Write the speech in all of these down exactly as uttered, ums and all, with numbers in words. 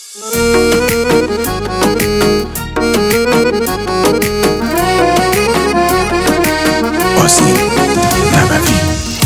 آذین نبوی.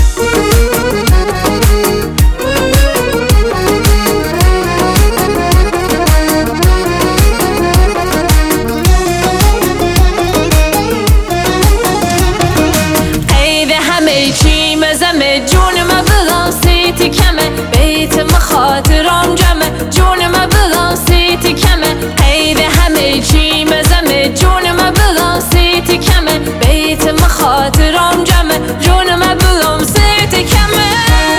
عید همه چی مزمه جون ما بلان سیتی کمه بیت ما خاطرام جمه جون ما بلان سیتی کمه عید همه چی مزمه جون ما بلان سیتی کمه بیت ما خاطرام جمه جون ما بلان سیتی کمه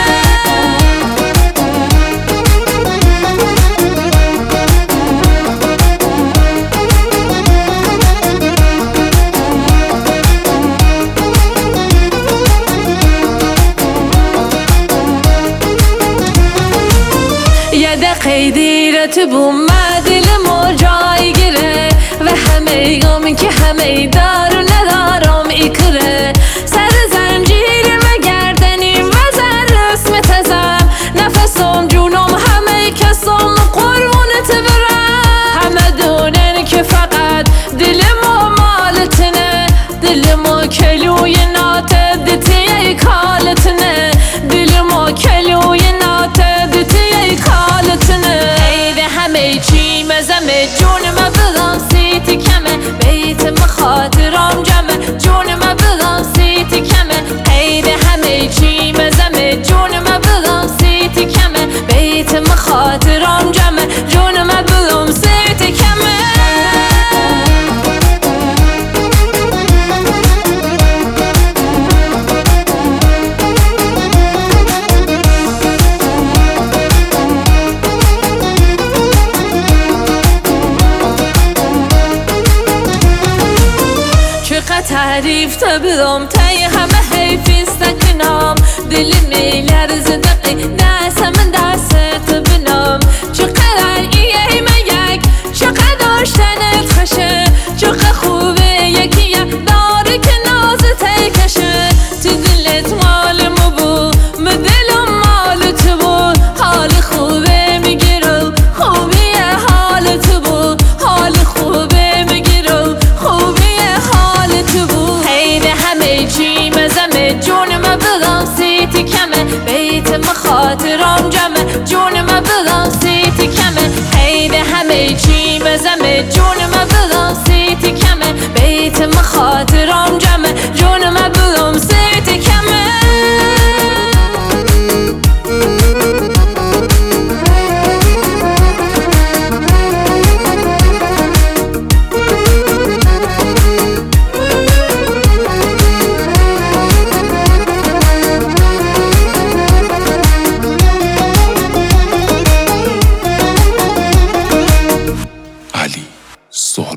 یه دقیقه دیرت بوم دل ما جای گیره و همه گامی که همه دار و ندارم ایکره سر زنجیر و گردنیم و زر رسم تزم نفسم جونم همه کسم قربونت برم همه دونن که فقط دل ما مالتنه دل ما کلوی ناته دتی کالتنه دل ما کلوی ناته دتی کالتنه عید همه چی مزمه جون ما بلان سیتی کمه بیت ما خاطرام جمه جون ما بلان سیتی کمه عید همه چی مزمه جون ما بلان سیتی کمه بیت ما خاطرام جمه جون ما بلان سیتی کمه تعریف تبرم تای همه حیفیست کنام دلی میلرز دقی دست من دست بنام چقدر ایه یک چقدر داشتنت خشه چقدر خوبه یکی یک داره که ناز تکشه تو دلت مال مو بو مدلم مال تو بو حال خوبه میگیرو خوبیه حال تو بو حال خوبه میگیرو خوبیه حال تو بو عید همه چی مزمه جون ما بلان سیتی کمه بیت ما خاطرام جمه جون ما بلان سیتی کمه عید همه چی مزمه جون ما بلان سیتی کمه بیت ما خاطرام جمه جون ما بلان سیتی کمه علی سهراب.